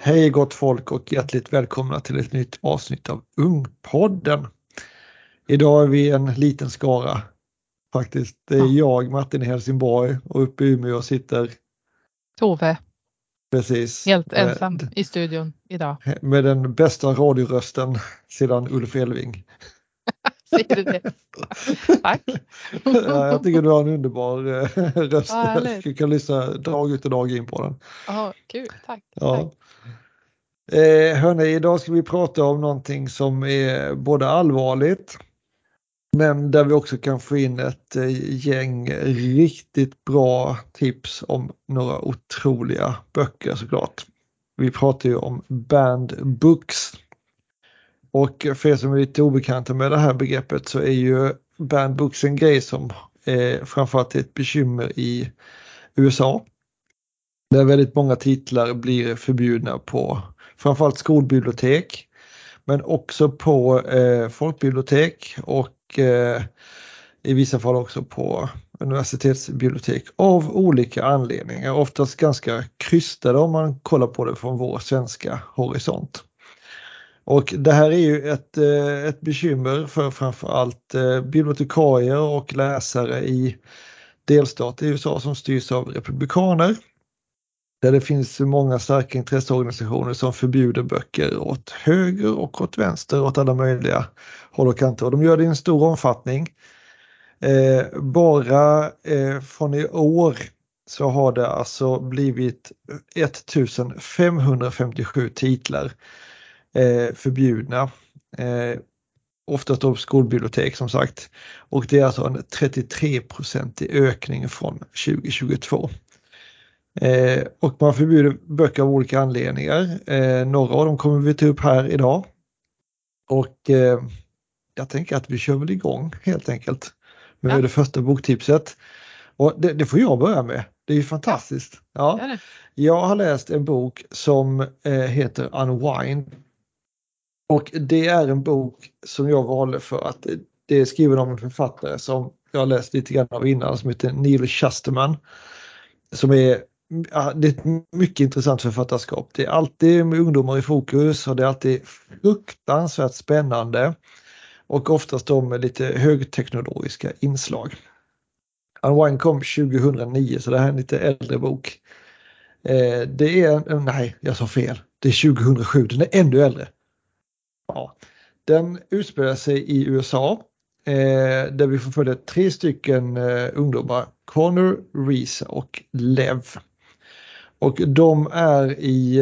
Hej gott folk och hjärtligt välkomna till ett nytt avsnitt av Ungpodden. Idag är vi en liten skara faktiskt. Det är jag, Martin i Helsingborg, och uppe i Umeå sitter Tove. Precis. Helt ensam i studion idag. Med den bästa radiorösten sedan Ulf Elving. Säger du det? Tack. Ja, jag tycker du har en underbar röst. Ja, Du kan lyssna dag ut och dag in på den. Ja, kul. Tack. Ja. Tack. Hörni, idag ska vi prata om någonting som är både allvarligt, men där vi också kan få in ett gäng riktigt bra tips om några otroliga böcker såklart. Vi pratar ju om banned books. Och för er som är lite obekanta med det här begreppet så är ju banned books en grej som framförallt är ett bekymmer i USA. Där väldigt många titlar blir förbjudna på framförallt skolbibliotek, men också på folkbibliotek och i vissa fall också på universitetsbibliotek av olika anledningar. Oftast ganska krystade om man kollar på det från vår svenska horisont. Och det här är ju ett bekymmer för framförallt bibliotekarier och läsare i delstater i USA som styrs av republikaner. Där det finns många starka intresseorganisationer som förbjuder böcker åt höger och åt vänster, åt alla möjliga håll och kanter. Och de gör det i en stor omfattning. Bara från i år så har det alltså blivit 1557 titlar förbjudna. Oftast då skolbibliotek som sagt. Och det är alltså en 33% ökning från 2022. Och man förbjuder böcker av olika anledningar. Några av dem kommer vi ta upp här idag. Och jag tänker att vi kör väl igång helt enkelt med det första boktipset. Och det får jag börja med. Det är ju fantastiskt. Ja. Jag har läst en bok som heter Unwind. Och det är en bok som jag valde för att det är skriven av en författare som jag har läst lite grann av innan som heter Neil Shusterman. Som är det är ett mycket intressant författarskap. Det är alltid med ungdomar i fokus och det är alltid fruktansvärt spännande och oftast då med lite högteknologiska inslag. Unwind kom 2009 så det här är en lite äldre bok. Det är, nej jag sa fel, det är 2007, den är ännu äldre. Ja. Den utspelar sig i USA där vi får följa 3 stycken ungdomar, Connor, Reese och Lev. Och de är i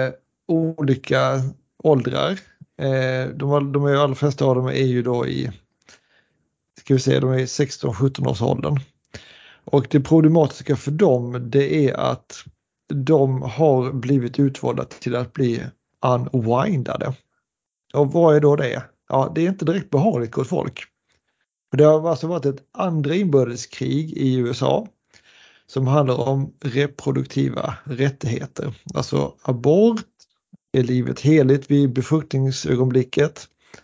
olika åldrar. De är allra flesta av dem är ju då i, ska vi säga, de är i 16-17 års åldern. Och det problematiska för dem det är att de har blivit utvalda till att bli unwindade. Och vad är då det? Ja, det är inte direkt behagligt åt folk. Det har alltså varit ett andra inbördeskrig i USA som handlar om reproduktiva rättigheter. Alltså abort, är livet heligt vid befruktningsögonblicket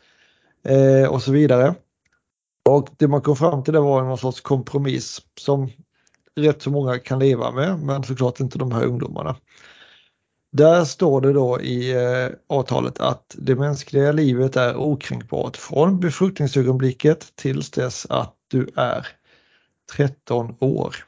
och så vidare. Och det man kom fram till det var någon sorts kompromiss som rätt så många kan leva med, men såklart inte de här ungdomarna. Där står det då i avtalet att det mänskliga livet är okränkbart från befruktningsögonblicket tills dess att du är 13 år.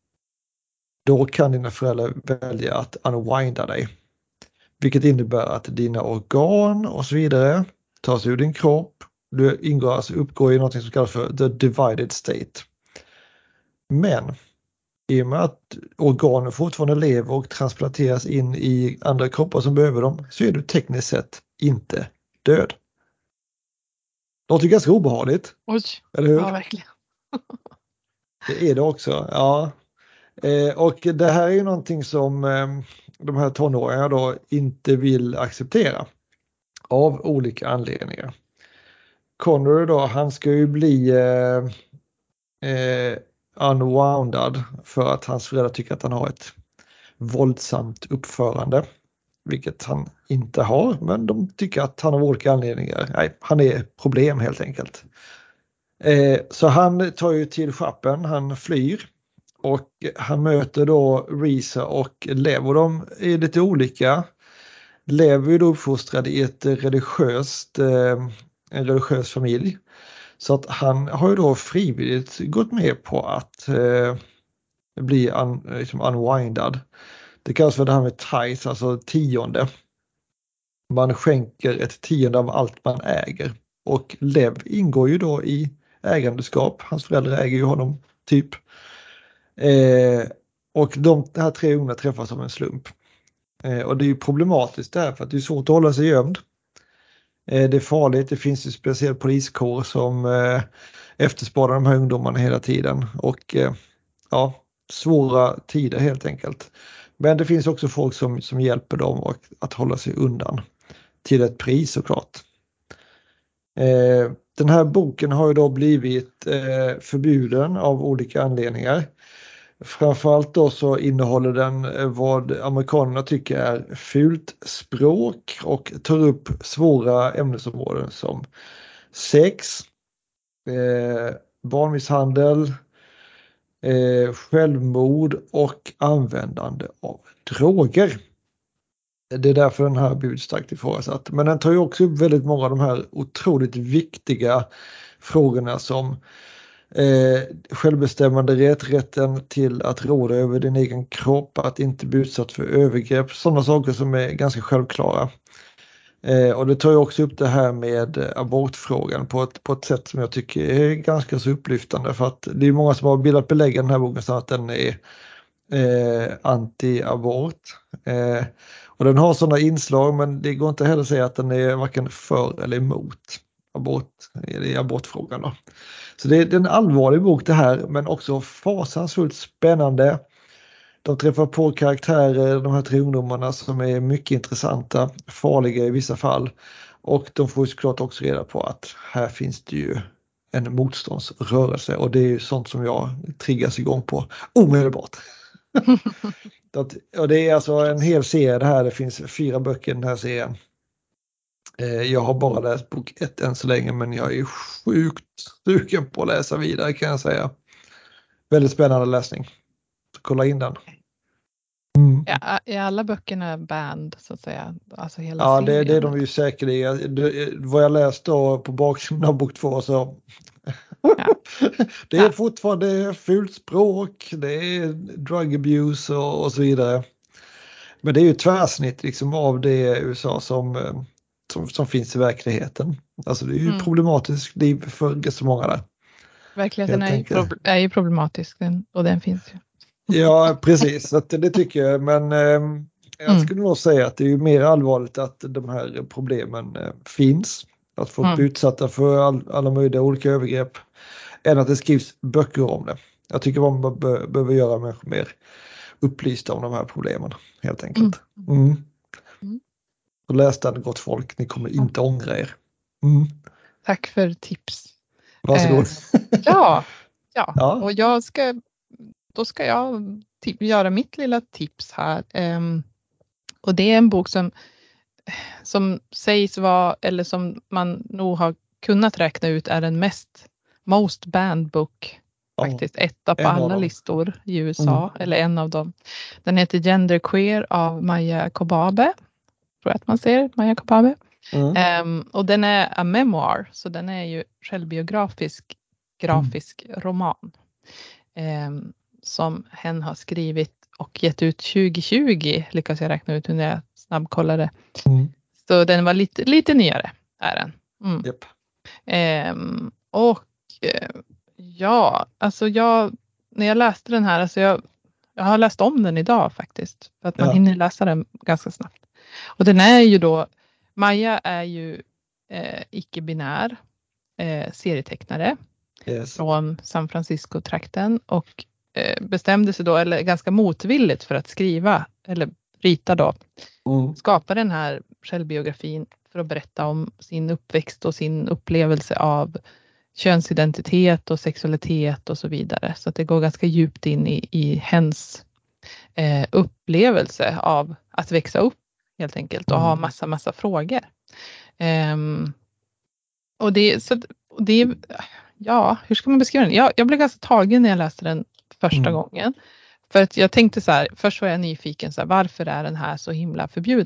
Då kan dina föräldrar välja att unwinda dig. Vilket innebär att dina organ och så vidare tas ur din kropp. Du uppgår i något som kallas för the divided state. Men i och med att organen fortfarande lever och transplanteras in i andra kroppar som behöver dem så är du tekniskt sett inte död. Det låter ganska obehagligt. Oj, eller hur? Ja, verkligen. Det är det också, ja. Och det här är ju någonting som de här tonåringarna då inte vill acceptera av olika anledningar. Connor då, han ska ju bli unwoundad för att hans föräldrar tycker att han har ett våldsamt uppförande. Vilket han inte har, men de tycker att han av olika anledningar, nej, han är problem helt enkelt. Så han tar ju till schappen, han flyr. Och han möter då Reese och Lev och de är lite olika. Lev är då uppfostrad i en religiös familj. Så att han har ju då frivilligt gått med på att bli liksom unwindad. Det kallas för det här med tithe, alltså tionde. Man skänker ett tionde av allt man äger. Och Lev ingår ju då i ägandeskap. Hans föräldrar äger ju honom typ. Och de här 3 ungarna träffas av en slump. Och det är ju problematiskt där för att det är svårt att hålla sig gömd. Det är farligt, det finns ju speciell poliskår som efterspanar de här ungdomarna hela tiden. Och ja, svåra tider helt enkelt. Men det finns också folk som hjälper dem att hålla sig undan till ett pris såklart. Den här boken har ju då blivit förbjuden av olika anledningar. Framförallt då så innehåller den vad amerikanerna tycker är fult språk och tar upp svåra ämnesområden som sex, barnmisshandel, självmord och användande av droger. Det är därför den här blivit starkt ifrågasatt. Men den tar ju också upp väldigt många av de här otroligt viktiga frågorna som självbestämmande rätten till att råda över din egen kropp, att inte bli utsatt för övergrepp, sådana saker som är ganska självklara. Och det tar ju också upp det här med abortfrågan på ett sätt som jag tycker är ganska så upplyftande, för att det är många som har bildat belägg i den här boken så att den är anti-abort. Och den har sådana inslag, men det går inte heller att säga att den är varken för eller emot abortfrågan då. Så det är en allvarlig bok det här, men också fasansfullt spännande. De träffar på karaktärer, de här 3 ungdomarna, som är mycket intressanta, farliga i vissa fall. Och de får ju såklart också reda på att här finns det ju en motståndsrörelse, och det är ju sånt som jag triggas igång på omedelbart. Och det är alltså en hel serie det här, det finns 4 böcker i den här serien. Jag har bara läst bok 1 än så länge, men jag är sjukt sugen på att läsa vidare kan jag säga. Väldigt spännande läsning. Kolla in den. Mm. Ja, är alla böckerna banned så att säga? Alltså hela serien? Det är de ju säkerligen. Vad jag läst då på baksidan av bok 2 så ja. Det är fortfarande fult språk, det är drug abuse och så vidare. Men det är ju tvärsnitt liksom av det USA som finns i verkligheten. Alltså det är ju problematiskt liv för så många där. Verkligheten är ju problematisk och den finns ju. Ja, precis. Så det tycker jag. Men jag skulle nog säga att det är ju mer allvarligt att de här problemen finns. Att folk blir utsatta för alla möjliga olika övergrepp. Än att det skrivs böcker om det. Jag tycker man behöver göra människor mer upplysta om de här problemen. Helt enkelt. Så läs den, gott folk. Ni kommer inte ångra er. Tack för tips. Varsågod. Ja. Och då ska jag göra mitt lilla tips här. Och det är en bok som sägs vara, eller som man nog har kunnat räkna ut är den most banned book. Faktiskt etta på alla listor i USA, eller en av dem. Den heter Genderqueer av Maja Kobabe. Tror jag att man ser Maja Kobabe. Och den är a memoir, så den är ju självbiografisk grafisk roman. Som hen har skrivit och gett ut 2020, lyckas jag räkna ut när jag snabbkollade. Så den var lite nyare är den. Yep. Alltså när jag läste den här, alltså jag har läst om den idag faktiskt. För att man hinner läsa den ganska snabbt. Och den är ju då, Maja är ju icke-binär serietecknare från San Francisco-trakten och bestämde sig då, eller ganska motvilligt för att skriva eller rita då, skapa den här självbiografin för att berätta om sin uppväxt och sin upplevelse av könsidentitet och sexualitet och så vidare. Så att det går ganska djupt in i hens upplevelse av att växa upp helt enkelt och ha massa frågor. Hur ska man beskriva den? Jag blev ganska tagen när jag läste den första gången. För att jag tänkte så här, först var jag nyfiken så här, varför är den här så himla förbjuden?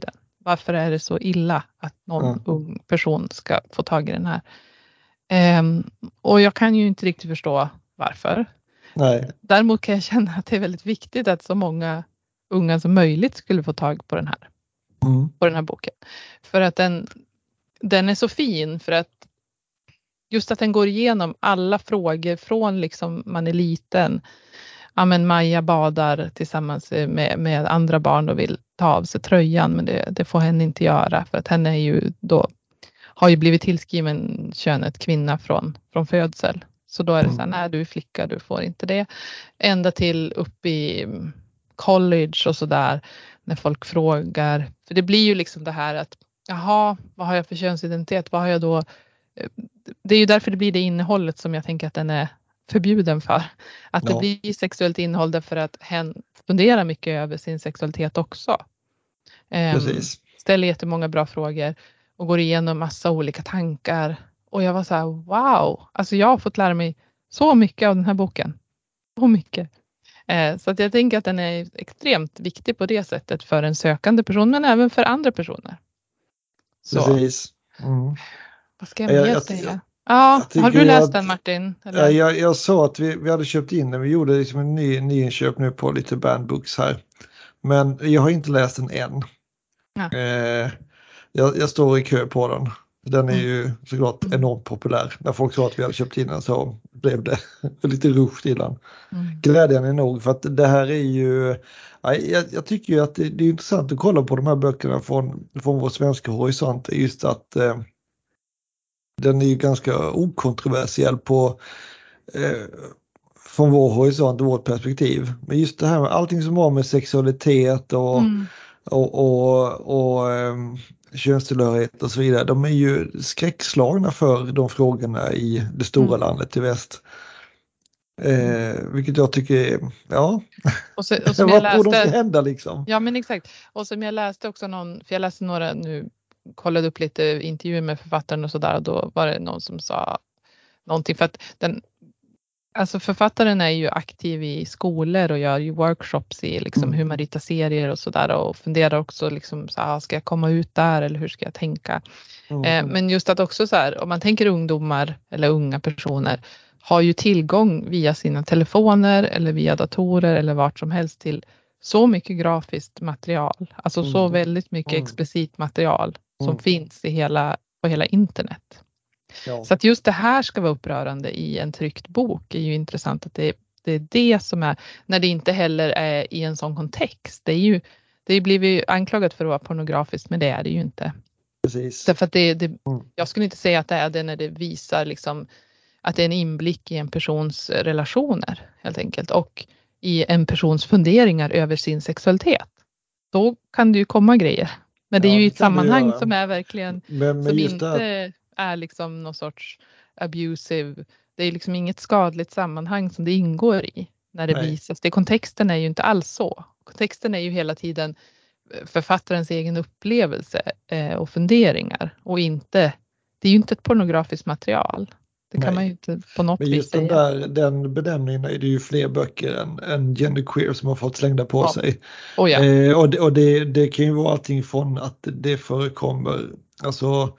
varför är det så illa att någon ung person ska få tag i den här. Och jag kan ju inte riktigt förstå varför. Nej. Däremot kan jag känna att det är väldigt viktigt att så många unga som möjligt skulle få tag på den här. På den här boken. För att den är så fin, för att just att den går igenom alla frågor från liksom man är liten. Ja, men Maja badar tillsammans med andra barn och vill ta av sig tröjan, men det får henne inte göra, för att henne är ju då, har ju blivit tillskriven könet kvinna från födsel. Så då är det så här, nej, du är flicka, du får inte det. Ända till upp i college och så där, när folk frågar. För det blir ju liksom det här att, jaha, vad har jag för könsidentitet? Vad har jag då? Det är ju därför det blir det innehållet som jag tänker att den är förbjuden för. Att det blir sexuellt innehåll därför att hen funderar mycket över sin sexualitet också. Precis. Ställer jättemånga bra frågor och går igenom massa olika tankar. Och jag var så här, wow! Alltså jag har fått lära mig så mycket av den här boken. Så mycket. Så att jag tänker att den är extremt viktig på det sättet för en sökande person, men även för andra personer. Så. Precis. Vad ska jag mer säga? Har du läst den, Martin? Eller? Jag sa att vi hade köpt in den. Vi gjorde liksom en nyinköp nu på lite bandbooks här. Men jag har inte läst den än. Ja. Jag står i kö på den. Den är ju såklart enormt populär. När folk sa att vi hade köpt in den så blev det lite rusch i den. Glädjande nog, för att det här är ju... Jag tycker ju att det är intressant att kolla på de här böckerna från vår svenska horisont. Just att den är ju ganska okontroversiell från vår horisont och vårt perspektiv. Men just det här med allting som har med sexualitet och könstillhörighet och så vidare, de är ju skräckslagna för de frågorna i det stora landet i väst. Vilket jag tycker är, och som vad jag läste, tror de ska hända liksom. Ja, men exakt. Och som jag läste också för jag läste några nu, kollade upp lite intervjuer med författaren och sådär, och då var det någon som sa någonting, för att alltså författaren är ju aktiv i skolor och gör ju workshops i liksom hur man ritar serier och sådär, och funderar också liksom så här, ska jag komma ut där eller hur ska jag tänka? Men just att också så här, om man tänker ungdomar eller unga personer har ju tillgång via sina telefoner eller via datorer eller vart som helst till så mycket grafiskt material, alltså så väldigt mycket explicit material som finns på hela internet. Ja. Så att just det här ska vara upprörande i en tryckt bok är ju intressant, att det är det som är, när det inte heller är i en sån kontext. Det blir ju anklagat för att vara pornografiskt, men det är det ju inte. Precis. Därför att jag skulle inte säga att det är det när det visar liksom att det är en inblick i en persons relationer helt enkelt, och i en persons funderingar över sin sexualitet. Då kan det ju komma grejer. Men det är ju ett sammanhang som är verkligen som inte är liksom någon sorts abusive. Det är liksom inget skadligt sammanhang som det ingår i när det visas. Kontexten är ju inte alls så. Kontexten är ju hela tiden författarens egen upplevelse och funderingar, och det är ju inte ett pornografiskt material. Det kan man ju inte på något vis säga. Men just den benämningen är det ju fler böcker än genderqueer som har fått slängda på sig. Och det kan ju vara allting från att det förekommer alltså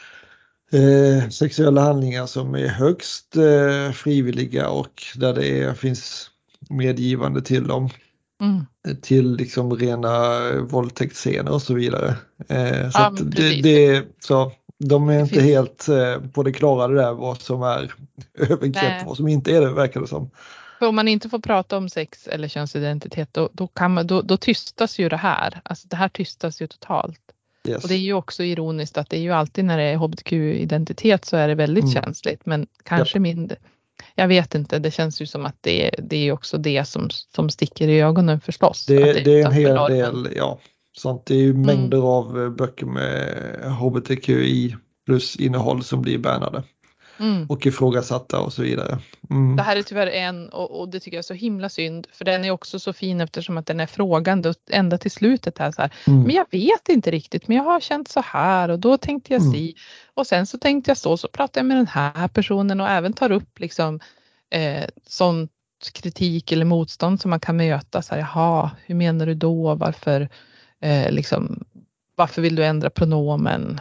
sexuella handlingar som är högst frivilliga och där det finns medgivande till dem. Till liksom rena våldtäktsscener och så vidare. Så att så de är inte helt på det klara det där vad som är övergrepp och vad som inte är det, verkar det som. För om man inte får prata om sex eller könsidentitet då tystas ju det här. Alltså det här tystas ju totalt. Yes. Och det är ju också ironiskt att det är ju alltid när det är hbtq-identitet så är det väldigt känsligt, men kanske mindre. Jag vet inte, det känns ju som att det är också det som sticker i ögonen förstås. Det är en hel del, sånt. Det är ju mängder av böcker med hbtqi plus innehåll som blir bannade och ifrågasatta och så vidare. Det här är tyvärr och det tycker jag är så himla synd, för den är också så fin eftersom att den är frågande ända till slutet här så här. Men jag vet inte riktigt, men jag har känt så här och då tänkte jag och sen så tänkte jag så pratade jag med den här personen och även tar upp liksom sånt kritik eller motstånd som man kan möta så här, jaha, hur menar du då, varför liksom varför vill du ändra pronomen?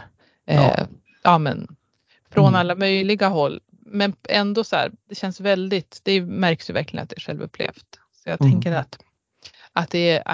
Men från alla möjliga håll. Men ändå så här, det känns väldigt, det märks ju verkligen att det är självupplevt. Så jag tänker att det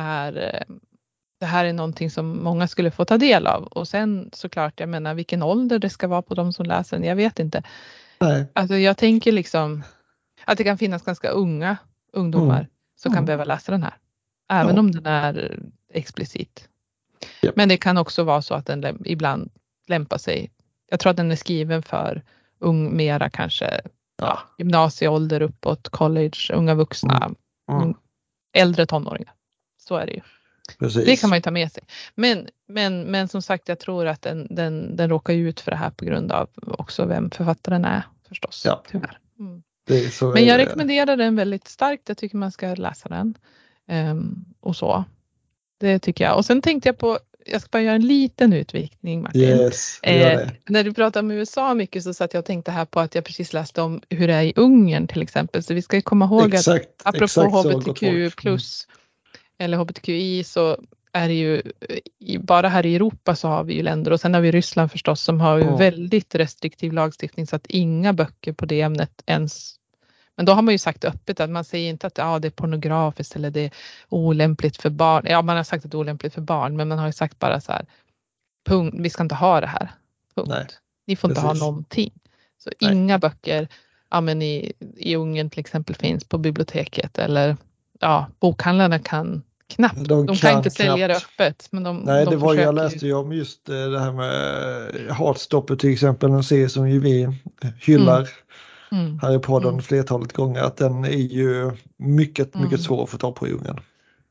här är någonting som många skulle få ta del av. Och sen såklart, jag menar vilken ålder det ska vara på de som läser den, jag vet inte. Nej. Alltså jag tänker liksom att det kan finnas ganska unga ungdomar som kan behöva läsa den här. Även om den är explicit. Yep. Men det kan också vara så att den ibland lämpar sig. Jag tror att den är skriven för mera kanske gymnasieålder uppåt, college, unga vuxna, äldre tonåringar. Så är det ju. Precis. Det kan man ju ta med sig. Men som sagt, jag tror att den råkar ut för det här på grund av också vem författaren är förstås. Ja. Tyvärr. Men jag rekommenderar den väldigt starkt. Jag tycker man ska läsa den. Och så. Det tycker jag. Och sen tänkte jag på, jag ska bara göra en liten utvikning, Martin. Yes, när du pratar om USA mycket så satt jag och tänkte här på att jag precis läste om hur det är i Ungern till exempel. Så vi ska ju komma ihåg att apropå HBTQ plus eller HBTQI så är det ju bara här i Europa så har vi ju länder och sen har vi Ryssland förstås som har ju väldigt restriktiv lagstiftning så att inga böcker på det ämnet ens. Men då har man ju sagt öppet att man säger inte att det är pornografiskt eller det är olämpligt för barn. Ja, man har sagt att det är olämpligt för barn, men man har ju sagt bara så här, punkt, vi ska inte ha det här. Punkt. Nej, ni får inte ha någonting. Så inga böcker, men i Ungern till exempel finns på biblioteket eller bokhandlarna kan knappt. De kan inte sälja det öppet. Men det var jag läste ju om just det här med Heartstopper till exempel, en serie som ju vi hyllar. Här i podden flertalet gånger att den är ju mycket svår att få tag på i Ungern.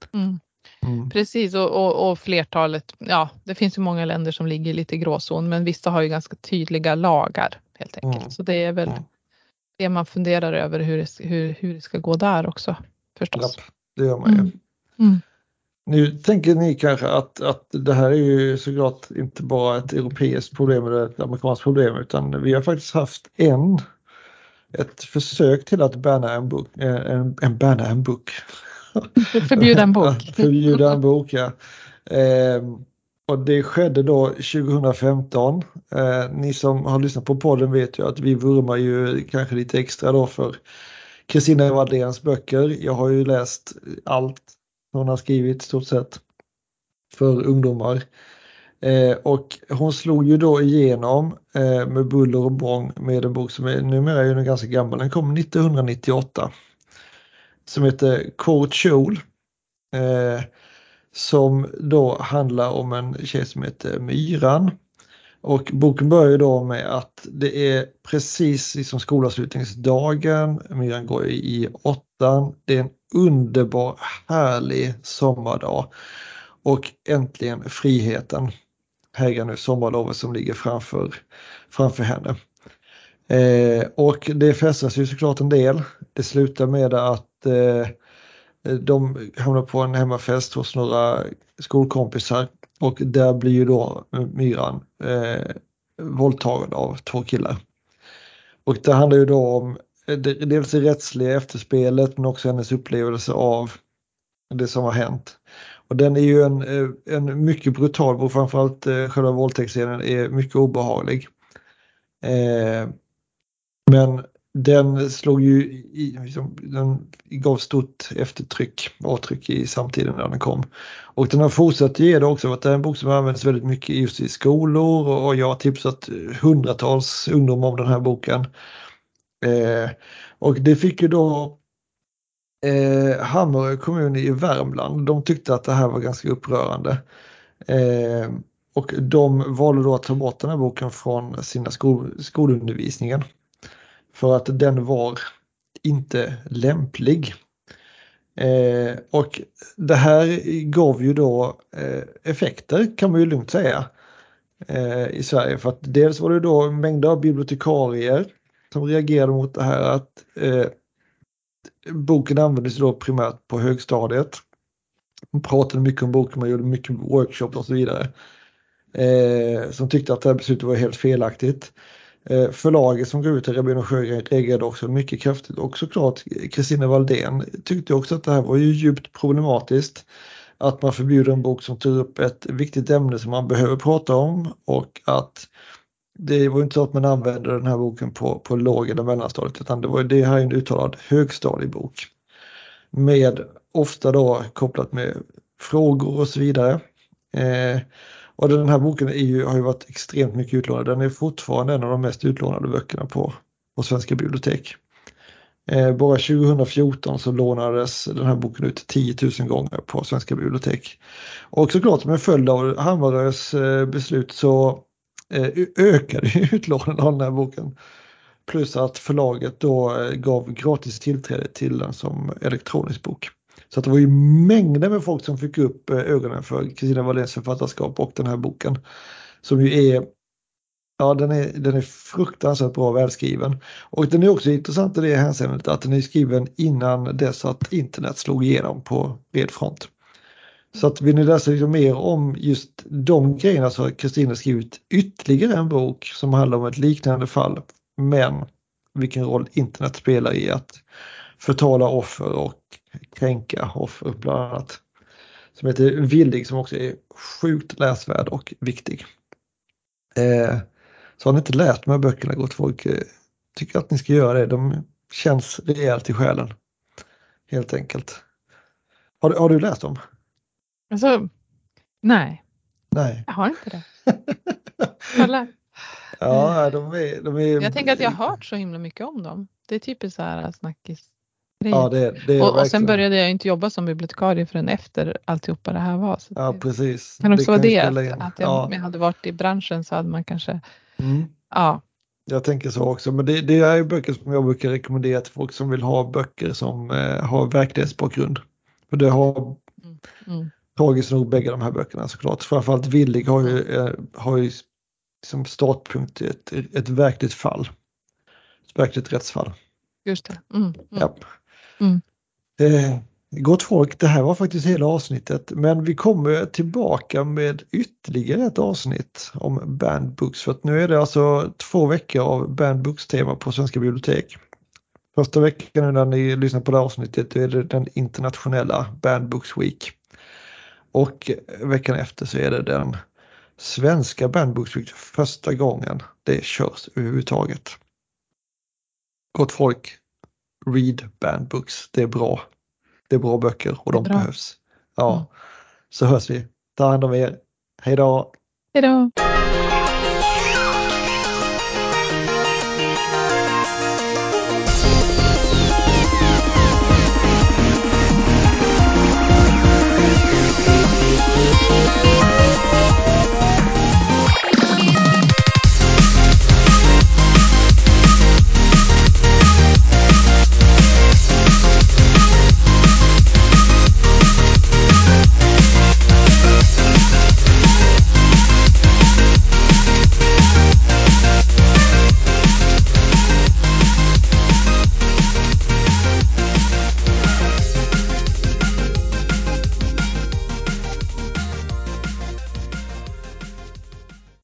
Precis och flertalet, det finns ju många länder som ligger lite i gråzon men vissa har ju ganska tydliga lagar helt enkelt. Så det är väl det man funderar över hur det ska gå där också förstås. Ja, det gör man ju. Nu tänker ni kanske att det här är ju såklart inte bara ett europeiskt problem eller ett amerikanskt problem utan vi har faktiskt haft ett försök till att banna en bok. Förbjuda en bok. Förbjuda en bok, ja. Och det skedde då 2015. Ni som har lyssnat på podden vet ju att vi vurmar ju kanske lite extra då för Kristina Walléns böcker. Jag har ju läst allt hon har skrivit stort sett för ungdomar. Och hon slog ju då igenom med buller och bång med en bok som numera är ganska gammal. Den kom 1998 som heter Court Kjol som då handlar om en tjej som heter Myran. Och boken börjar ju då med att det är precis som skolavslutningsdagen. Myran går i 8:an. Det är en underbar, härlig sommardag. Och äntligen friheten. Hägrar nu sommarlovet som ligger framför henne. Och det fästas ju såklart en del. Det slutar med att de hamnar på en hemmafest hos några skolkompisar. Och där blir ju då Myran våldtagen av 2 killar. Och det handlar ju då om dels det rättsliga efterspelet men också hennes upplevelse av det som har hänt. Och den är ju en mycket brutal och framförallt själva våldtäktsscenen är mycket obehaglig. Men den slog ju den gav stort avtryck i samtiden när den kom. Och den har fortsatt ge det också att det är en bok som används väldigt mycket just i skolor och jag har tipsat hundratals ungdomar om den här boken. Och det fick ju då Hammarö kommun i Värmland, de tyckte att det här var ganska upprörande. Och de valde då att ta bort den här boken från sina skolundervisningen. För att den var inte lämplig. Och det här gav ju då effekter kan man ju lugnt säga i Sverige. För att dels var det då mängder av bibliotekarier som reagerade mot det här att boken användes då primärt på högstadiet. Man pratade mycket om boken, man gjorde mycket workshops och så vidare. Som tyckte att det här beslutet var helt felaktigt. Förlaget som går ut till Rabén och Sjögren reagerade också mycket kraftigt. Och såklart Kristina Waldén tyckte också att det här var ju djupt problematiskt. att man förbjuder en bok som tar upp ett viktigt ämne som man behöver prata om, och att det var inte så att man använde den här boken på låg- eller mellanstadiet, utan det här är en uttalad högstadiebok med ofta då kopplat med frågor och så vidare. Och den här boken har ju varit extremt mycket utlånad. Den är fortfarande en av de mest utlånade böckerna på svenska bibliotek. Bara 2014 så lånades den här boken ut 10 000 gånger på svenska bibliotek. Och såklart med följd av Hammarös beslut så ökade utlåningen av den här boken. Plus att förlaget då gav gratis tillträde till den som elektronisk bok. Så att det var ju mängder med folk som fick upp ögonen för Kristina Walléns författarskap och den här boken. Som ju är, ja, den är fruktansvärt bra välskriven. Och den är också intressant i det hänseendet att den är skriven innan dess att internet slog igenom på bred front. Så att vill ni läsa lite mer om just de grejerna så har Kristina skrivit ytterligare en bok som handlar om ett liknande fall. Men vilken roll internet spelar i att förtala offer och kränka offer bland annat. Som heter Villig, som också är sjukt läsvärd och viktig. Så har ni inte läst de här böckerna, gott folk, tycker att ni ska göra det. De känns rejält i själen. Helt enkelt. Har du läst dem? Alltså, nej. Nej. Jag har inte det. Kolla. Ja, de är... Jag tänker att jag har hört så himla mycket om dem. Det är typiskt så här snackis. Ja, det är och sen började jag inte jobba som bibliotekarie förrän efter alltihopa det här var. Så ja, precis. Kan också vara det att jag hade varit i branschen så hade man kanske... Mm. Ja. Jag tänker så också, men det är böcker som jag brukar rekommendera till folk som vill ha böcker som har verklighetsbakgrund. För det har tragiskt nog bägge de här böckerna såklart. Framförallt Villig har ju som startpunkt ett verkligt fall. Ett verkligt rättsfall. Just det. Ja. Gott folk, det här var faktiskt hela avsnittet, men vi kommer tillbaka med ytterligare ett avsnitt om Banned Books, för att nu är det alltså 2 veckor av Banned Books-tema på svenska bibliotek. Första veckan när ni lyssnar på det här avsnittet är det den internationella Banned Books Week, och veckan efter så är det den svenska Banned Books Week, första gången det körs överhuvudtaget. Gott folk, read Banned Books, det är bra. Det är bra böcker och de behövs. Ja, så hörs vi. Ta hand om er. Hej då! Hej då!